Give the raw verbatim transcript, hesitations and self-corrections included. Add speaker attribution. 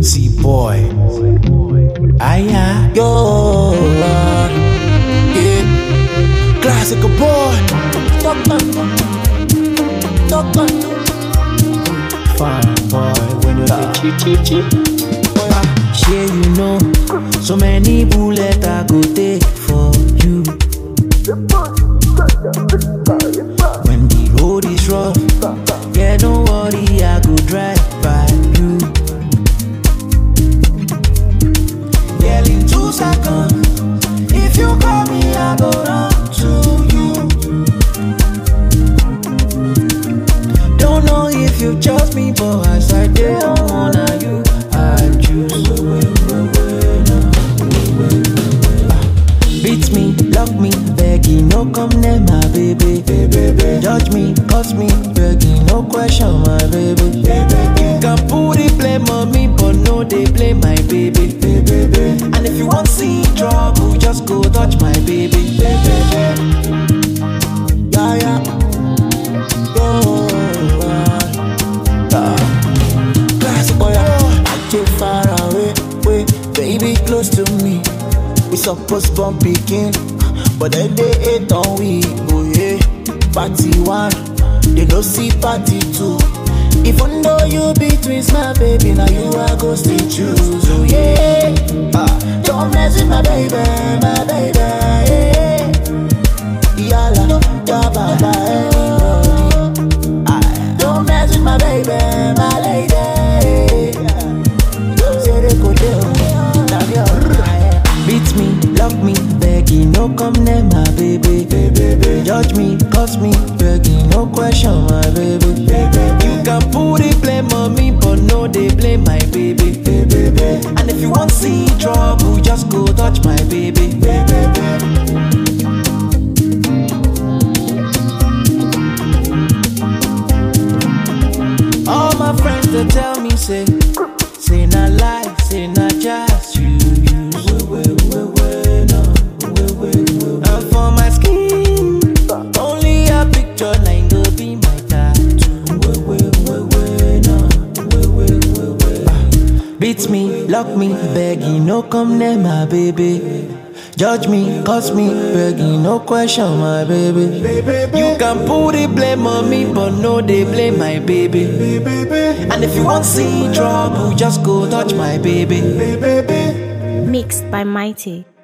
Speaker 1: See boy, aya, yo, yeah, classic boy, top man, top man, fine boy, when you say cheat, cheat, cheat, share you know, so many bullets I go take for you. When the road is rough, yeah, don't worry, I go drive by you. Girl, in two seconds, if you call me, I go run to you. Don't know if you trust me, but as I did, I wanna you, I choose. Beat me, love me, begging, no come near my baby. Judge me, cause me, begging, no question, my baby. You can put it, blame on me, but no, they blame my baby. And if you want to see trouble, just go touch my baby. Yeah, yeah. Oh, uh, classic boy, I get far away, wait, baby, close to me. We supposed to begin, but then they hate on we. Oh yeah, party one, they don't see party two. Even though you be twins, my baby, now you are go still choose. Oh yeah, uh, don't mess with my baby, my baby. Yeah, yalla, ya baba, everybody. Don't mess with my baby, my lady. Say they go down, now you're beat me, love me, begging, no come near my baby. Judge me, cause me, begging, no question, my baby. You can put it, blame on me, but no, they blame my baby. And if you want to see trouble, just go touch my baby. All my friends, they tell me, say, say not lie, say not just you. And for my skin, only a picture line go be my tattoo. Beat me, lock me, begging, no come near my baby. Judge me, cause me, begging, no question, my baby. You can put it, blame on me, but no, they blame my baby. And if you want to see trouble, just go touch my baby.
Speaker 2: Mixed by Mighty.